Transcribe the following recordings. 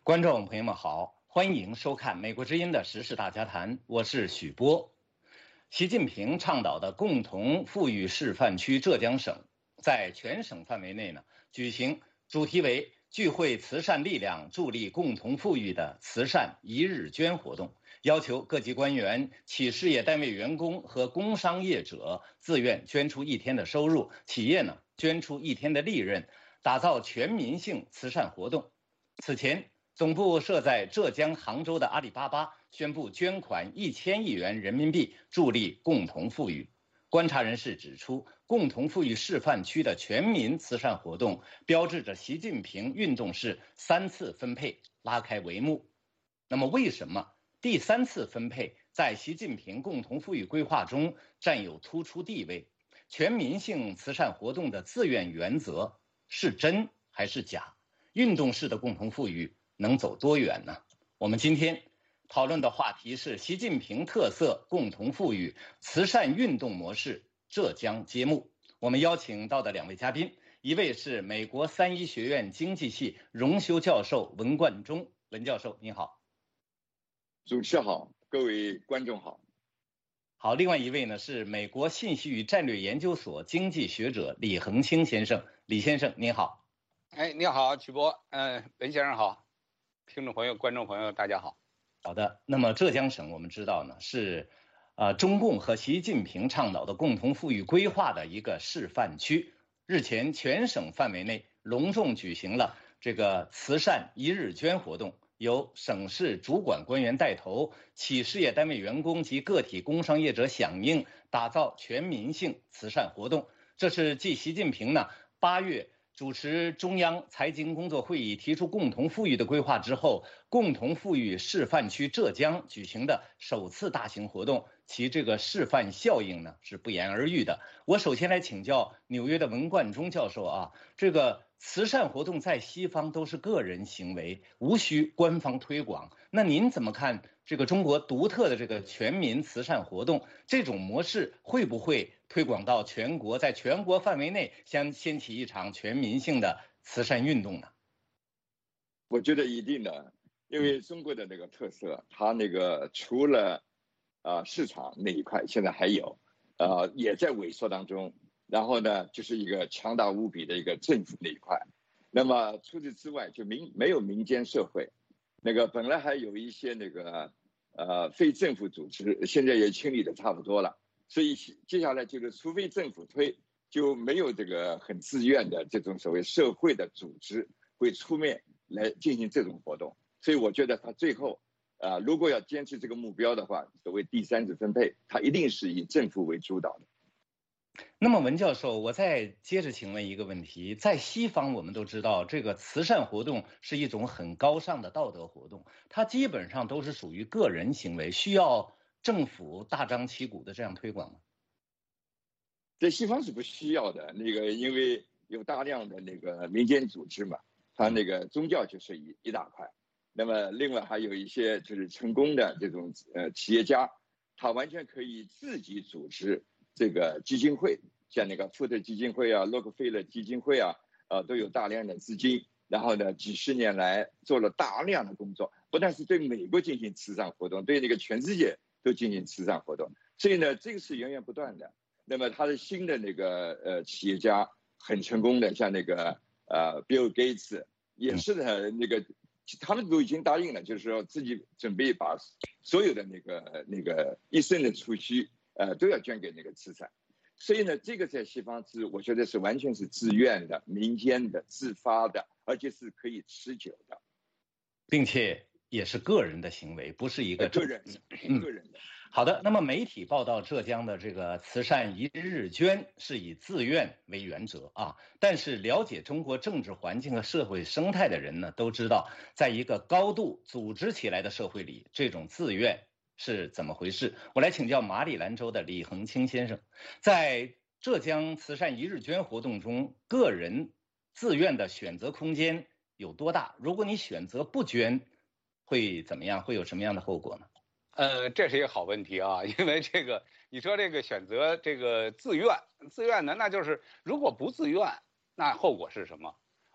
观众朋友们好，欢迎收看美国之音的时事大家谈，我是许波。习近平倡导的共同富裕示范区浙江省，在全省范围内呢举行主题为聚会慈善力量，助力共同富裕的慈善一日捐活动，要求各级官员、企事业单位员工和工商业者自愿捐出一天的收入，企业呢捐出一天的利润，打造全民性慈善活动。此前，总部设在浙江杭州的阿里巴巴宣布捐款1000亿元人民币，助力共同富裕。观察人士指出，共同富裕示范区的全民慈善活动标志着习近平运动式3次分配拉开帷幕。那么，为什么第3次分配在习近平共同富裕规划中占有突出地位？全民性慈善活动的自愿原则是真还是假？运动式的共同富裕能走多远呢？我们今天讨论的话题是习近平特色共同富裕慈善运动模式浙江揭幕。我们邀请到的2位嘉宾，一位是美国三一学院经济系荣休教授文冠中，文教授您好。 主持好，各位观众好。 好，另外一位呢是美国信息与战略研究所经济学者李恒清先生，李先生您好。 你好，曲波，文先生好，听众朋友、观众朋友大家好。 好的，那么浙江省我们知道呢是中共和习近平倡导的共同富裕规划的一个示范区。日前，全省范围内隆重举行了这个慈善一日捐活动，由省市主管官员带头，企事业单位员工及个体工商业者响应，打造全民性慈善活动。这是继习近平呢8月主持中央财经工作会议提出共同富裕的规划之后，共同富裕示范区浙江举行的首次大型活动，其这个示范效应呢是不言而喻的。我首先来请教纽约的文冠中教授啊，这个慈善活动在西方都是个人行为，无需官方推广，那您怎么看这个中国独特的这个全民慈善活动，这种模式会不会推广到全国，在全国范围内掀起一场全民性的慈善运动呢？ 我觉得一定的，因为中国的那个特色，它那个除了市场那一块现在还有，也在萎缩当中。然后呢，就是一个强大无比的一个政府那一块。那么除此之外，就没有民间社会，那个本来还有一些那个非政府组织，现在也清理的差不多了。所以接下来就是，除非政府推，就没有这个很自愿的这种所谓社会的组织会出面来进行这种活动。所以我觉得他最后如果要坚持这个目标的话，所谓第3次分配，它一定是以政府为主导的。 那么文教授，我再接着请问一个问题，在西方我们都知道，这个慈善活动是一种很高尚的道德活动，它基本上都是属于个人行为，需要政府大张旗鼓的这样推广吗？ 在西方是不需要的，那个因为有大量的那个民间组织嘛，它那个宗教就是一大块。那么另外还有一些就是成功的这种企业家，他完全可以自己组织这个基金会，像那个福特基金会啊、洛克菲勒基金会啊，都有大量的资金，然后呢，几十年来做了大量的工作，不但是对美国进行慈善活动，对那个全世界都进行慈善活动。所以呢，这个是源源不断的。那么他的新的那个企业家很成功的，像那个Bill Gates 也是的，那个他们都已经答应了，就是说自己准备把所有的那个一生的储蓄都要捐给那个慈善。所以呢，这个在西方我觉得是完全是自愿的、民间的、自发的，而且是可以持久的， 并且也是个人的行为，不是一个个人的。 好的，那么媒体报道浙江的这个慈善一日捐是以自愿为原则啊，但是了解中国政治环境和社会生态的人呢，都知道，在一个高度组织起来的社会里，这种自愿是怎么回事？我来请教马里兰州的李恒清先生，在浙江慈善一日捐活动中，个人自愿的选择空间有多大？如果你选择不捐，会怎么样？会有什么样的后果呢？ 这是一个好问题啊，因为这个你说这个选择这个自愿呢，那就是如果不自愿，那后果是什么？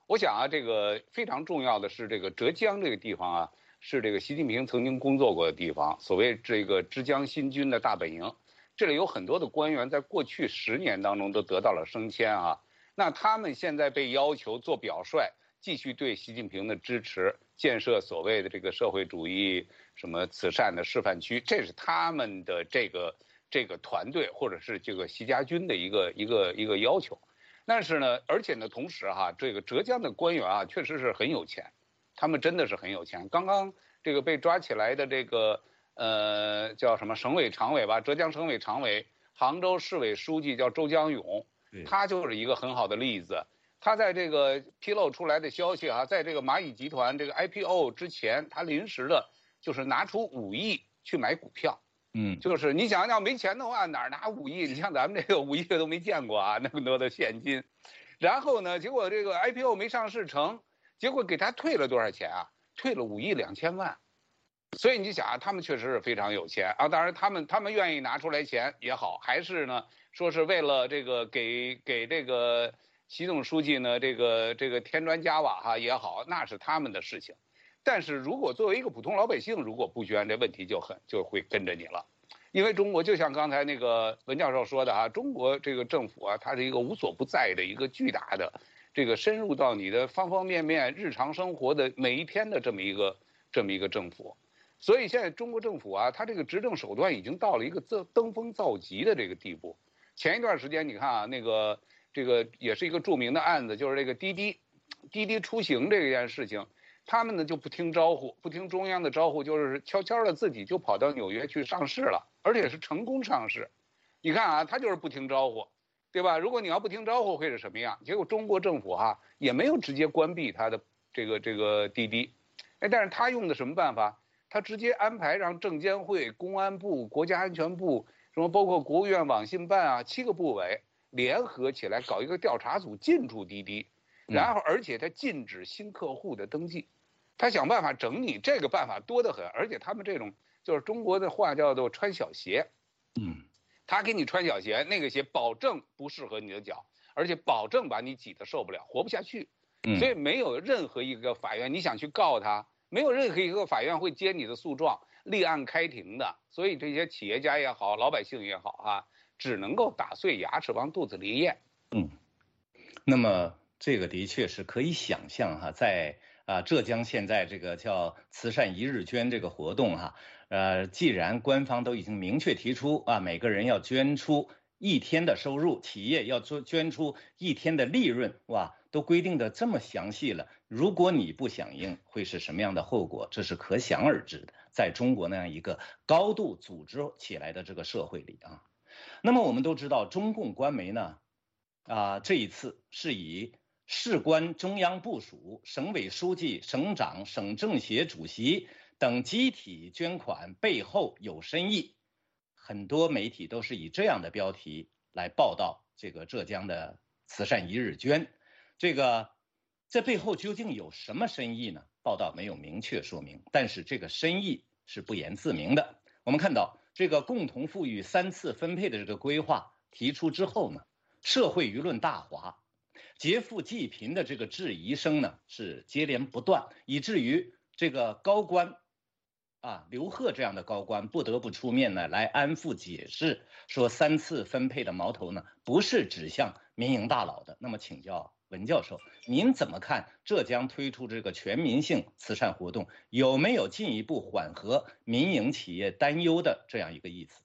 我想啊，这个非常重要的是这个浙江这个地方啊，是这个习近平曾经工作过的地方，所谓这个之江新军的大本营。这里有很多的官员在过去10年当中都得到了升迁啊，那他们现在被要求做表率，继续对习近平的支持，建设所谓的这个社会主义什么慈善的示范区，这是他们的这个团队或者是这个习家军的一个要求。但是呢，而且呢，同时哈，这个浙江的官员啊，确实是很有钱，他们真的是很有钱。刚刚这个被抓起来的这个叫什么省委常委吧，浙江省委常委、杭州市委书记叫周江勇，他就是一个很好的例子。他在这个披露出来的消息啊，在这个蚂蚁集团这个 IPO 之前，他临时的就是拿出5亿去买股票。就是你想要没钱的话，哪拿5亿？你像咱们这个5亿都没见过啊，那么多的现金。然后呢，结果这个 IPO 没上市成，结果给他退了多少钱啊？退了5亿2千万。所以你想啊，他们确实是非常有钱啊。当然，他们愿意拿出来钱也好，还是呢说是为了这个给这个习总书记呢这个添砖加瓦哈也好，那是他们的事情。但是如果作为一个普通老百姓，如果不捐，这问题就会跟着你了。因为中国就像刚才那个文教授说的啊，中国这个政府啊，它是一个无所不在的一个巨大的这个深入到你的方方面面日常生活的每一天的这么一个政府。所以现在中国政府啊，它这个执政手段已经到了一个登峰造极的这个地步。前一段时间你看啊，这个也是一个著名的案子，就是这个滴滴出行这件事情。他们呢就不听招呼，不听中央的招呼，就是悄悄的自己就跑到纽约去上市了，而且是成功上市。你看啊，他就是不听招呼，对吧？如果你要不听招呼会是什么样？结果中国政府哈也没有直接关闭他的这个滴滴，但是他用的什么办法？他直接安排让证监会、公安部、国家安全部，什么包括国务院网信办啊7个部委联合起来搞一个调查组进驻滴滴，然后而且他禁止新客户的登记。他想办法整你，这个办法多得很，而且他们这种就是中国的话叫做穿小鞋，他给你穿小鞋，那个鞋保证不适合你的脚，而且保证把你挤得受不了，活不下去。所以没有任何一个法院你想去告他，没有任何一个法院会接你的诉状，立案开庭的。所以这些企业家也好，老百姓也好啊，只能够打碎牙齿往肚子里咽。 那么这个的确是可以想象哈，在浙江现在这个叫慈善一日捐这个活动哈，既然官方都已经明确提出每个人要捐出1天的收入，企业要捐出1天的利润，都规定的这么详细了。如果你不响应，会是什么样的后果？这是可想而知的。在中国那样一个高度组织起来的这个社会里啊，那么我们都知道，中共官媒呢，这一次是以事关中央部署、省委书记、省长、省政协主席等集体捐款背后有深意，很多媒体都是以这样的标题来报道这个浙江的慈善一日捐。这背后究竟有什么深意呢？报道没有明确说明，但是这个深意是不言自明的。我们看到这个共同富裕3次分配的这个规划提出之后呢，社会舆论大哗，劫富济贫的这个质疑声呢是接连不断，以至于这个高官刘鹤这样的高官不得不出面呢来安抚解释，说3次分配的矛头呢不是指向民营大佬的。那么请教文教授，您怎么看浙江推出这个全民性慈善活动，有没有进一步缓和民营企业担忧的这样一个意思？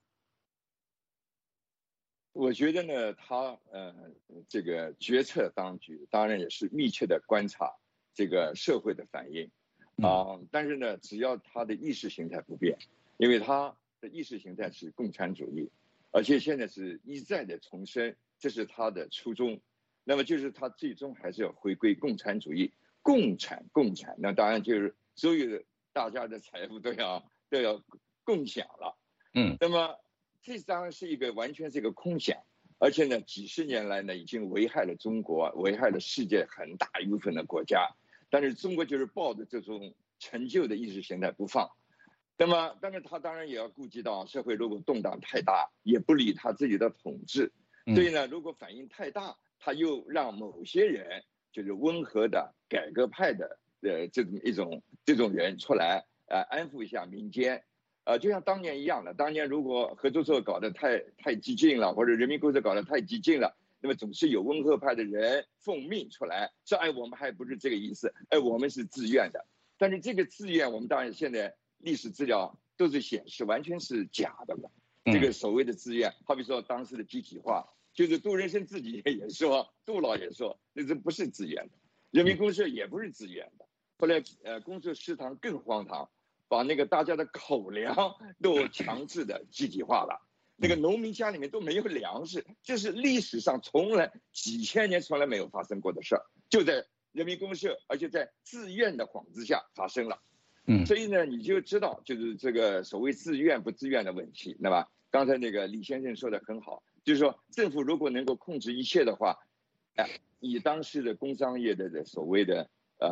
我觉得呢，他这个决策当局当然也是密切的观察这个社会的反应但是呢，只要他的意识形态不变，因为他的意识形态是共产主义，而且现在是一再的重申，这是他的初衷。那么就是他最终还是要回归共产主义，共产，那当然就是所有的大家的财富都要共享了。那么这当然是完全是一个空想，而且呢，几十年来呢，已经危害了中国，危害了世界很大一部分的国家。但是中国就是抱着这种陈旧的意识形态不放。那么，但是他当然也要顾及到社会如果动荡太大，也不理他自己的统治。所以呢，如果反应太大，他又让某些人就是温和的改革派的这种人出来安抚一下民间。就像当年一样的，当年如果合作社搞得太激进了，或者人民公社搞得太激进了，那么总是有温和派的人奉命出来说，哎，我们还不是这个意思，哎，我们是自愿的。但是这个自愿，我们当然现在历史资料都是显示完全是假的嘛。这个所谓的自愿，好比说当时的集体化，就是杜人生自己也说，杜老也说，那这不是自愿的，人民公社也不是自愿的。后来公社食堂更荒唐。把那个大家的口粮都强制的集体化了，那个农民家里面都没有粮食，这是历史上从来几千年从来没有发生过的事儿，就在人民公社，而且在自愿的幌子下发生了。所以呢，你就知道就是这个所谓自愿不自愿的问题，对吧？刚才那个李先生说的很好，就是说政府如果能够控制一切的话，以当时的工商业的所谓的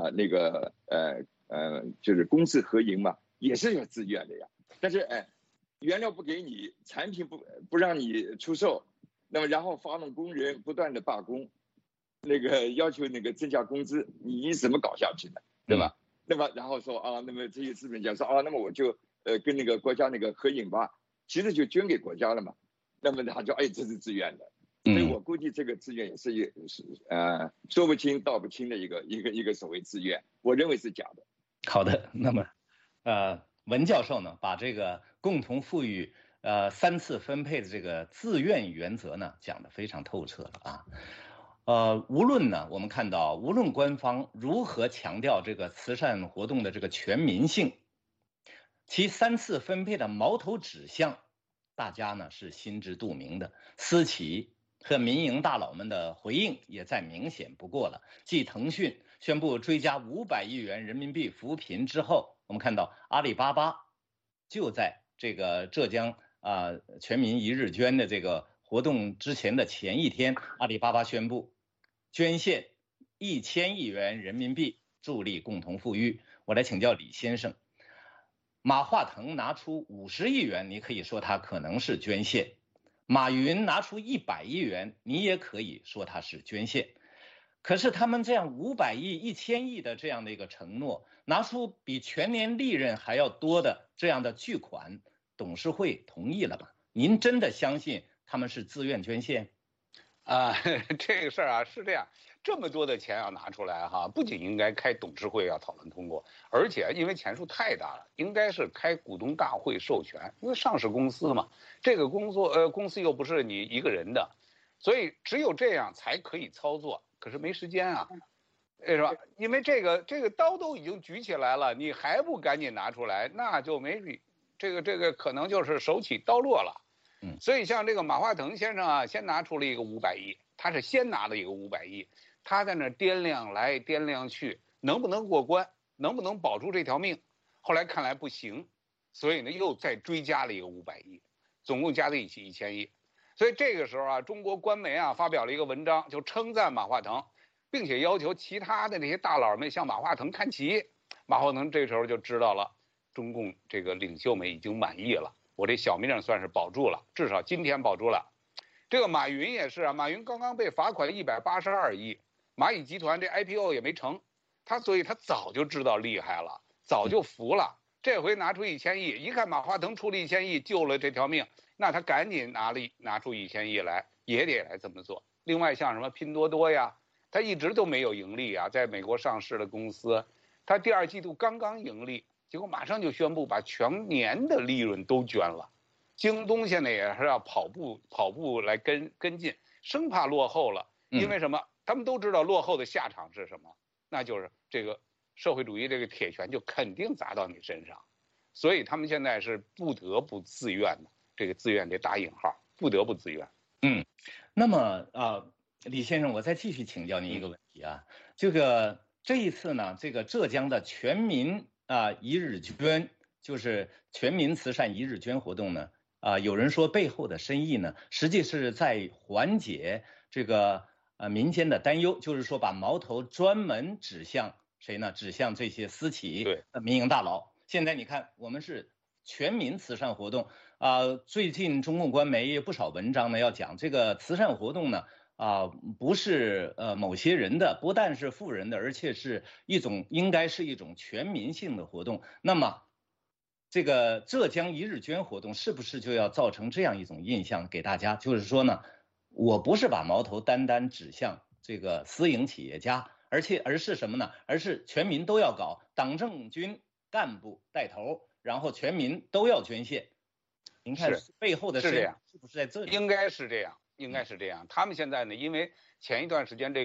就是公私合营嘛。也是要自愿的呀，但是原料不给你，产品不让你出售，那么然后发动工人不断的罢工，那个要求那个增加工资，你怎么搞下去呢？对吧？那么然后说那么这些资本家说那么我就跟那个国家那个合营吧，其实就捐给国家了嘛，那么他就这是自愿的，所以我估计这个自愿也是说不清道不清的一个所谓自愿，我认为是假的。 好的，那么。文教授呢，把这个共同富裕3次分配的这个自愿原则呢讲得非常透彻了啊。无论呢，我们看到无论官方如何强调这个慈善活动的这个全民性，其3次分配的矛头指向，大家呢是心知肚明的。私企和民营大佬们的回应也再明显不过了。继腾讯宣布追加500亿元人民币扶贫之后，我们看到阿里巴巴就在这个浙江全民一日捐的这个活动之前的前一天，阿里巴巴宣布捐献1000亿元人民币助力共同富裕。我来请教李先生，马化腾拿出50亿元，你可以说他可能是捐献；马云拿出100亿元，你也可以说他是捐献。可是他们这样500亿、1000亿的这样的一个承诺，拿出比全年利润还要多的这样的巨款，董事会同意了吗？您真的相信他们是自愿捐献？ 这个事儿是这样，这么多的钱要拿出来不仅应该开董事会要讨论通过，而且因为钱数太大了，应该是开股东大会授权，因为上市公司嘛，这个公司又不是你一个人的，所以只有这样才可以操作。可是没时间是吧？因为这个刀都已经举起来了，你还不赶紧拿出来，那就没这个可能就是手起刀落了。所以像这个马化腾先生先拿出了一个500亿，他是先拿了一个500亿，他在那掂量来掂量去，能不能过关，能不能保住这条命？后来看来不行，所以呢又再追加了一个500亿，总共加在一起1000亿。所以这个时候中国官媒发表了一个文章，就称赞马化腾，并且要求其他的这些大佬们向马化腾看齐。马化腾这时候就知道了，中共这个领袖们已经满意了，我这小命算是保住了，至少今天保住了。这个马云也是马云刚刚被罚款182亿，蚂蚁集团这 IPO 也没成，所以他早就知道厉害了，早就服了。这回拿出1000亿，一看马化腾出了1000亿救了这条命，那他赶紧拿出1000亿来，也得来这么做。另外像什么拼多多呀，他一直都没有盈利在美国上市的公司，他第2季度刚刚盈利，结果马上就宣布把全年的利润都捐了。京东现在也是要跑步来跟进，生怕落后了。因为什么？他们都知道落后的下场是什么，那就是这个社会主义这个铁拳就肯定砸到你身上，所以他们现在是不得不自愿的，这个自愿得打引号，不得不自愿。 那么李先生，我再继续请教您一个问题这一次呢，这个浙江的全民一日捐，就是全民慈善一日捐活动呢，有人说背后的深意呢，实际是在缓解这个民间的担忧，就是说把矛头专门指向谁呢？指向这些私企、民营大佬。现在你看，我们是全民慈善活动最近中共官媒不少文章呢要讲这个慈善活动呢不是某些人的，不但是富人的，而且是应该是一种全民性的活动。那么这个浙江一日捐活动是不是就要造成这样一种印象给大家？就是说呢，我不是把矛头单单指向这个私营企业家，而是什么呢？而是全民都要搞，党政军干部带头，然后全民都要捐献。您看背后的是这样， 是不是在这里？ 应该是这样，应该是这样。他们现在呢，因为前一段时间这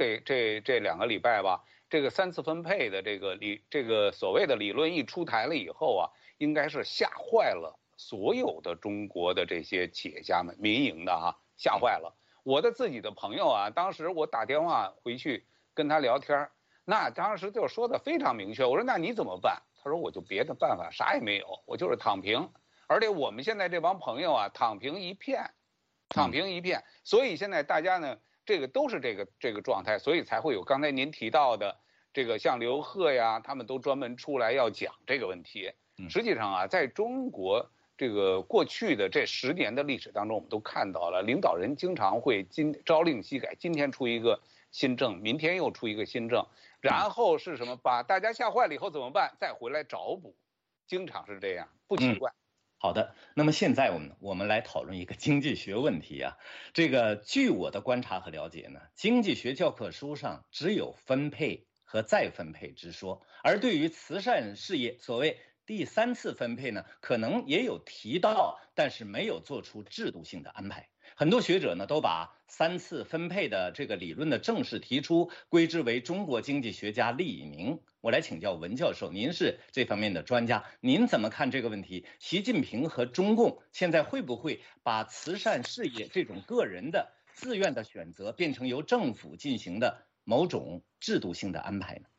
2个礼拜吧，这个3次分配的这个所谓的理论一出台了以后啊，应该是吓坏了所有的中国的这些企业家们，民营的哈，吓坏了。我的自己的朋友啊，当时我打电话回去跟他聊天，那当时就说的非常明确，我说那你怎么办？他说我就别的办法啥也没有，我就是躺平。而且我们现在这帮朋友啊，躺平一片，所以现在大家呢，这个都是这个状态，所以才会有刚才您提到的这个像刘鹤呀，他们都专门出来要讲这个问题。实际上啊，在中国这个过去的这10年的历史当中，我们都看到了，领导人经常会朝令夕改，今天出一个新政，明天又出一个新政，然后是什么？把大家吓坏了以后怎么办？再回来找补，经常是这样，不奇怪。 好的，那么现在我们来讨论一个经济学问题啊。这个据我的观察和了解呢，经济学教科书上只有分配和再分配之说，而对于慈善事业所谓第3次分配呢，可能也有提到，但是没有做出制度性的安排。很多学者呢都把3次分配的这个理论的正式提出归之为中国经济学家厉以宁。我来请教文教授，您是这方面的专家，您怎么看这个问题？习近平和中共现在会不会把慈善事业这种个人的自愿的选择变成由政府进行的某种制度性的安排呢？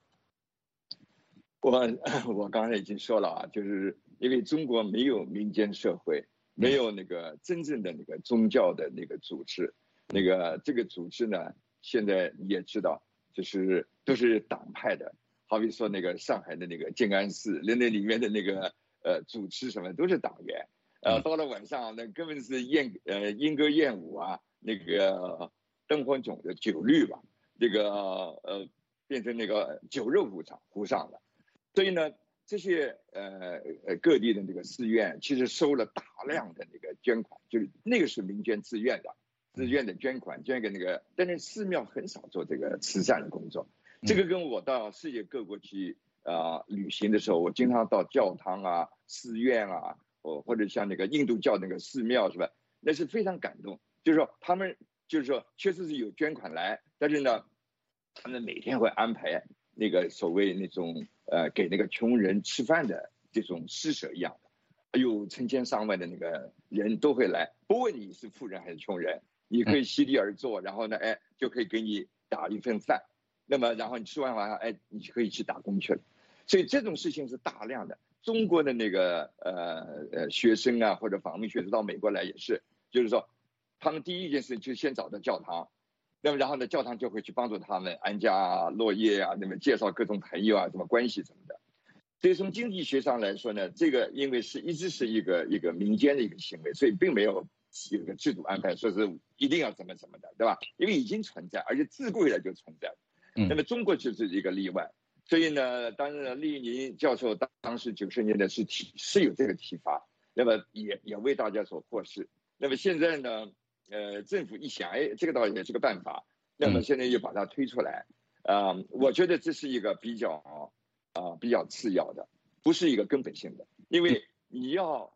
我刚才已经说了啊，就是因为中国没有民间社会，没有那个真正的那个宗教的那个组织，这个组织呢，现在你也知道，就是都是党派的，好比说那个上海的那个静安寺，那里面的那个主持什么都是党员，到了晚上那根本是莺歌燕舞啊，那个灯火迥的酒绿吧，变成那个酒肉壶上了。所以呢，这些各地的这个寺院其实收了大量的那个捐款，就是那个是民间自愿的捐款，捐给那个，但是寺庙很少做这个慈善的工作。这个跟我到世界各国去旅行的时候，我经常到教堂啊、寺院啊，或者像那个印度教那个寺庙是吧？那是非常感动，就是说他们就是说确实是有捐款来，但是呢，他们每天会安排那个所谓那种给那个穷人吃饭的这种施舍一样的，有成千上万的那个人都会来，不问你是富人还是穷人，你可以席地而坐，然后呢，就可以给你打一份饭，那么然后你吃完晚上，你就可以去打工去了。所以这种事情是大量的。中国的那个学生啊，或者访问学生到美国来也是，就是说，他们第一件事就先找到教堂。那么然后呢，教堂就会去帮助他们安家啊、落叶啊，那么介绍各种朋友啊、什么关系什么的。所以从经济学上来说呢，这个因为一直是一个民间的一个行为，所以并没有一个制度安排，说是一定要怎么的，对吧？因为已经存在，而且自古以来就存在。那么中国就是一个例外。所以呢，当然厉以宁教授当时90年代是有这个提法，那么也为大家所获释。那么现在呢？政府一想，这个倒也是个办法，那么现在又把它推出来，我觉得这是一个比较次要的，不是一个根本性的，因为你要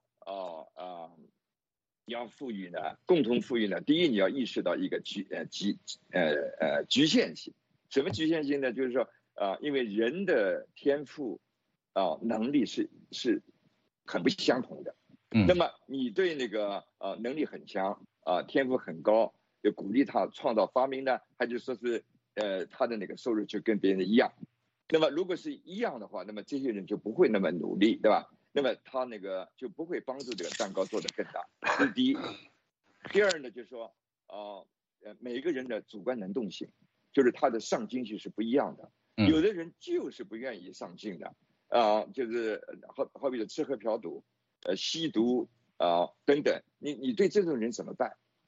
富裕呢，共同富裕呢，第一你要意识到一个局限性，什么局限性呢？就是说因为人的天赋能力是很不相同的，那么你对那个能力很强。天赋很高，就鼓励他创造发明呢，还就说是他的那个收入就跟别人一样。那么如果是一样的话，那么这些人就不会那么努力，对吧？那么他那个就不会帮助这个蛋糕做得更大。这是第一。第二呢，就是说每一个人的主观能动性，就是他的上进性是不一样的。有的人就是不愿意上进的，就是好比说吃喝嫖赌，吸毒。等等，你对这种人怎么办，对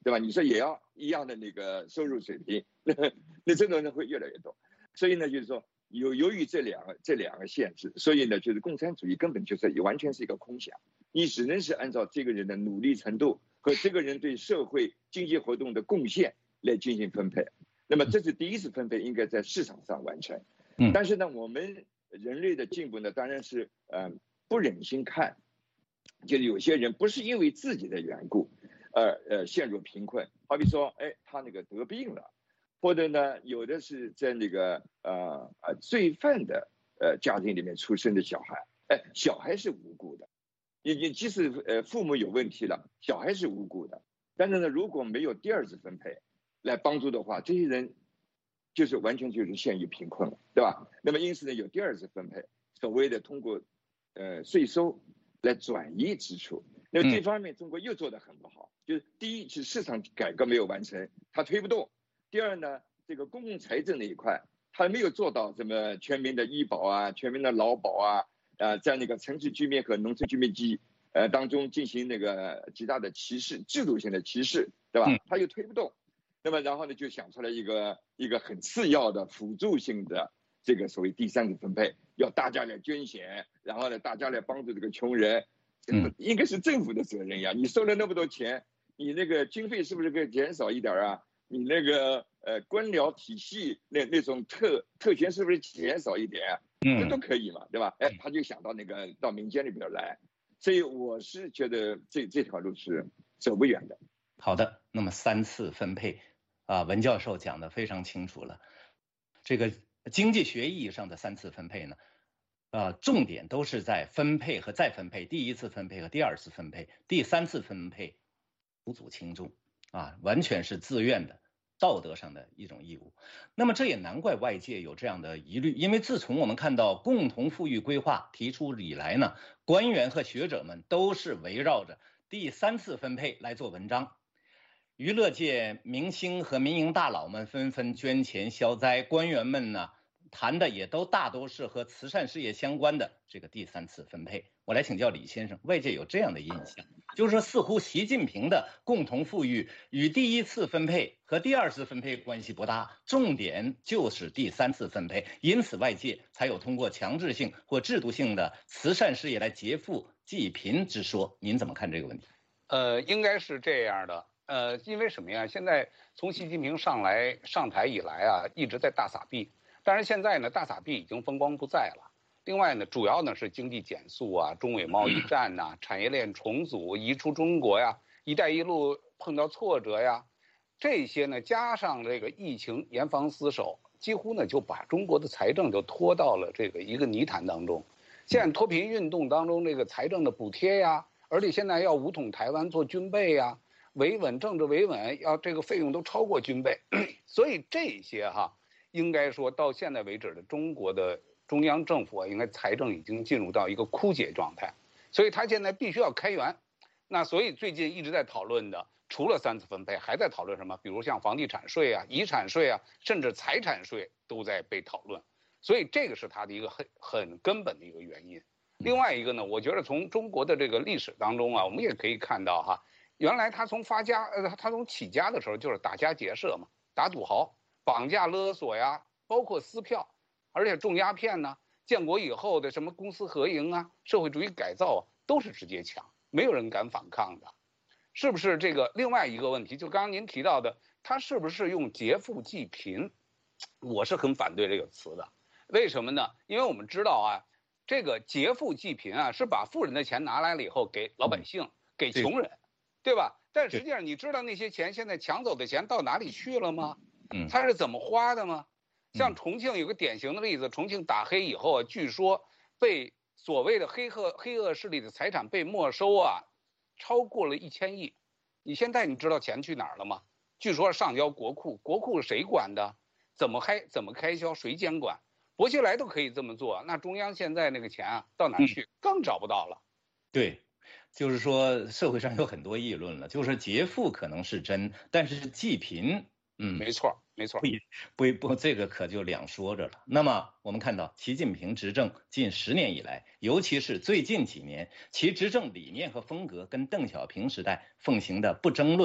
对吧？你说也要一样的那个收入水平，那这种人会越来越多。所以呢，就是说由于这两个限制，所以呢，就是共产主义根本就是完全是一个空想，你只能是按照这个人的努力程度和这个人对社会经济活动的贡献来进行分配。那么这是第一次分配应该在市场上完成。但是呢，我们人类的进步呢，当然是不忍心看，就是有些人不是因为自己的缘故陷入贫困，好比说他那个得病了，或者呢有的是在那个罪犯的家庭里面出生的小孩，小孩是无辜的，你即使父母有问题了，小孩是无辜的。但是呢，如果没有第二次分配来帮助的话，这些人就是完全就是陷于贫困了，对吧？那么因此呢，有第二次分配，所谓的通过税收来转移支出。那么这方面中国又做得很不好，就是第一是市场改革没有完成，它推不动；第二呢，这个公共财政那一块，它没有做到什么全民的医保啊、全民的劳保啊，在那个城市居民和农村居民当中进行那个极大的歧视，制度性的歧视，对吧？它又推不动。那么然后呢，就想出来一个很次要的辅助性的这个所谓第三次分配，要大家来捐献，然后呢，大家来帮助这个穷人。应该是政府的责任呀！你收了那么多钱，你那个经费是不是可以减少一点啊？你那个官僚体系那种特权是不是减少一点啊？这都可以嘛，对吧？他就想到那个到民间里边来，所以我是觉得这条路是走不远的。 好的，那么3次分配文教授讲得非常清楚了。这个经济学意义上的3次分配呢，重点都是在分配和再分配，第一次分配和第二次分配，第3次分配无足轻重完全是自愿的，道德上的一种义务。那么这也难怪外界有这样的疑虑，因为自从我们看到共同富裕规划提出以来呢，官员和学者们都是围绕着第3次分配来做文章。娱乐界明星和民营大佬们纷纷捐钱消灾，官员们呢谈的也都大都是和慈善事业相关的这个第3次分配。我来请教李先生，外界有这样的印象，就是说似乎习近平的共同富裕与第1次分配和第2次分配关系不大，重点就是第3次分配，因此外界才有通过强制性或制度性的慈善事业来劫富济贫之说。您怎么看这个问题？ 应该是这样的。因为什么呀？现在从习近平上台以来一直在大撒币，但是现在呢，大撒币已经风光不再了。另外呢，主要呢是经济减速中美贸易战产业链重组、移出中国一带一路碰到挫折这些呢加上这个疫情严防死守，几乎呢就把中国的财政就拖到了这个一个泥潭当中。现在脱贫运动当中这个财政的补贴而且现在要武统台湾做军备维稳政治维稳要这个费用都超过军备，所以这些应该说到现在为止的中国的中央政府应该财政已经进入到一个枯竭状态，所以他现在必须要开源。那所以最近一直在讨论的，除了3次分配，还在讨论什么？比如像房地产税遗产税甚至财产税都在被讨论。所以这个是他的一个很根本的一个原因。另外一个呢，我觉得从中国的这个历史当中我们也可以看到原来他从起家的时候就是打家劫舍嘛，打土豪、绑架勒索包括撕票，而且种鸦片建国以后的什么公私合营社会主义改造都是直接抢，没有人敢反抗的。是不是这个另外一个问题？就刚刚您提到的，他是不是用劫富济贫？我是很反对这个词的。为什么呢？因为我们知道这个劫富济贫是把富人的钱拿来了以后给老百姓，给穷人。对吧？但实际上你知道那些钱现在抢走的钱到哪里去了吗？他是怎么花的吗？像重庆有个典型的例子，重庆打黑以后据说被所谓的黑恶势力的财产被没收超过了1000亿。你现在你知道钱去哪儿了吗？据说上交国库，国库谁管的？怎么开销？谁监管？薄熙来都可以这么做，那中央现在那个钱到哪儿去？更找不到了。 对。就是说社会上有很多议论了，就是劫富可能是真，但是济贫没错不这个可就两说着了。那么我们看到习近平执政近10年以来，尤其是最近几年，其执政理念和风格跟邓小平时代奉行的不争论、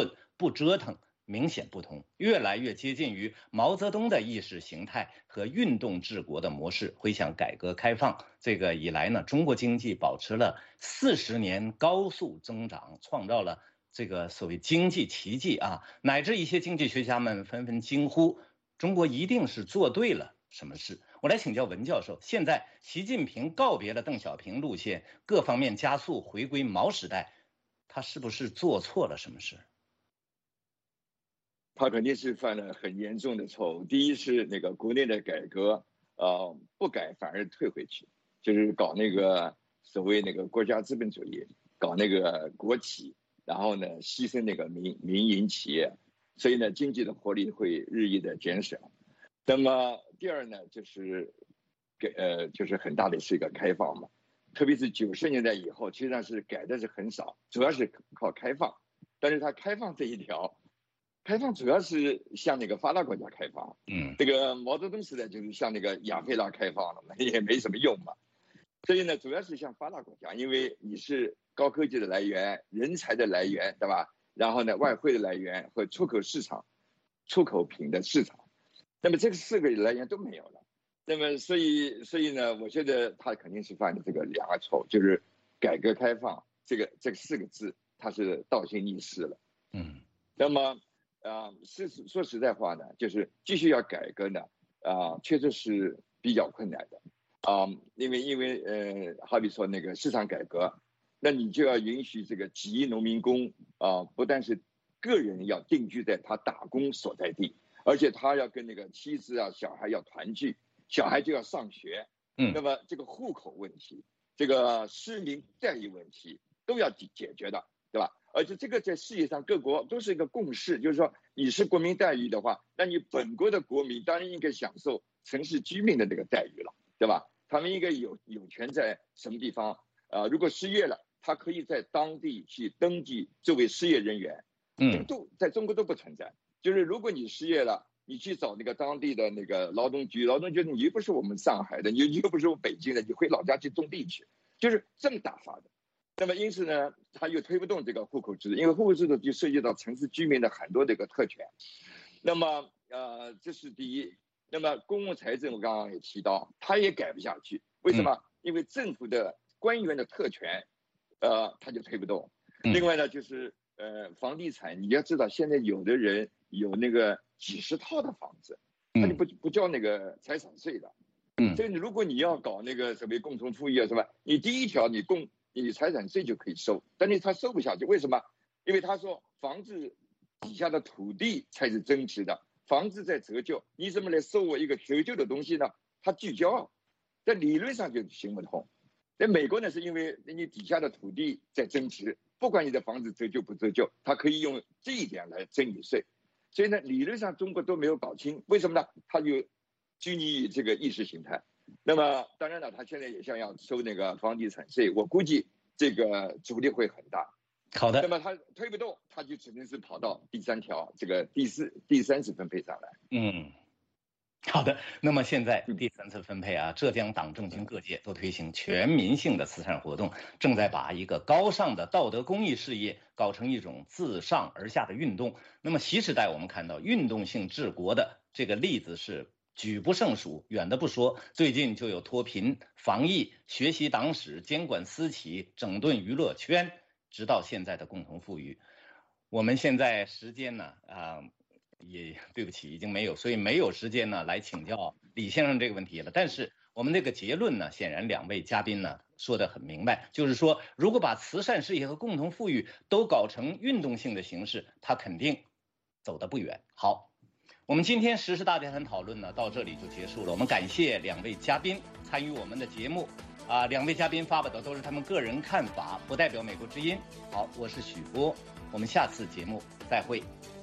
不折腾明显不同，越来越接近于毛泽东的意识形态和运动治国的模式。回想改革开放这个以来呢，中国经济保持了40年高速增长，创造了这个所谓经济奇迹啊，乃至一些经济学家们纷纷惊呼，中国一定是做对了什么事。我来请教文教授，现在习近平告别了邓小平路线，各方面加速回归毛时代，他是不是做错了什么事？ 他肯定是犯了很严重的错误。第一是那个国内的改革，不改反而退回去，就是搞那个所谓那个国家资本主义，搞那个国企，然后呢牺牲那个民营企业，所以呢经济的活力会日益的减少。那么第二呢就是就是很大的是一个开放嘛，特别是90年代以后，其实上是改的是很少，主要是靠开放，但是它开放这一条。开放主要是向那个发达国家开放，这个毛泽东时代就是向那个亚非拉开放了嘛，也没什么用嘛。所以呢，主要是向发达国家，因为你是高科技的来源、人才的来源，对吧？然后呢，外汇的来源和出口市场、出口品的市场，那么这个4个来源都没有了。那么所以呢，我觉得他肯定是犯的这个2个错，就是改革开放这个4个字，他是倒行逆施了。那么。说实在话呢，就是继续要改革呢，确实是比较困难的，因为好比说那个市场改革，那你就要允许这个几亿农民工不但是个人要定居在他打工所在地，而且他要跟那个妻子啊、小孩要团聚，小孩就要上学，那么这个户口问题、这个市民待遇问题都要解决的，对吧？而且这个在世界上各国都是一个共识，就是说你是国民待遇的话，那你本国的国民当然应该享受城市居民的这个待遇了，对吧？他们应该有权在什么地方如果失业了，他可以在当地去登记作为失业人员，这个都在中国都不存在。就是如果你失业了，你去找那个当地的那个劳动局你又不是我们上海的，你又不是我们北京的，你回老家去种地去，就是这么打法的。那么因此呢，他又推不动这个户口制度，因为户口制度就涉及到城市居民的很多这个特权。那么这是第一。那么公共财政我刚刚也提到，他也改不下去，为什么？因为政府的官员的特权，他就推不动。另外呢，就是房地产，你要知道现在有的人有那个几十套的房子，他就不交那个财产税的。所以如果你要搞那个所谓共同富裕啊什么，你第一条你财产税就可以收，但是他收不下去，为什么？因为他说房子底下的土地才是真实的，房子在折旧，你怎么来收我一个折旧的东西呢？他拒交，在理论上就行不通。在美国呢，是因为你底下的土地在增值，不管你的房子折旧不折旧，他可以用这一点来征你税。所以呢，理论上中国都没有搞清，为什么呢？他就拘泥于这个意识形态。那么当然了，他现在也想要收那个房地产税，我估计这个阻力会很大。 好的。 那么他推不动，他就只能是跑到第3条这个第3次分配上来。 好的。那么现在第3次分配啊，浙江党政军各界都推行全民性的慈善活动，正在把一个高尚的道德公益事业搞成一种自上而下的运动。那么习时代我们看到运动性治国的这个例子是举不胜数，远的不说，最近就有脱贫、防疫、学习党史、监管私企、整顿娱乐圈，直到现在的共同富裕。我们现在时间呢也对不起已经没有，所以没有时间呢来请教李先生这个问题了。但是我们这个结论呢，显然2位嘉宾呢说得很明白，就是说如果把慈善事业和共同富裕都搞成运动性的形式，它肯定走得不远。好，我们今天时事大家谈讨论呢到这里就结束了。我们感谢2位嘉宾参与我们的节目2位嘉宾发表的都是他们个人看法，不代表美国之音。好，我是许波，我们下次节目再会。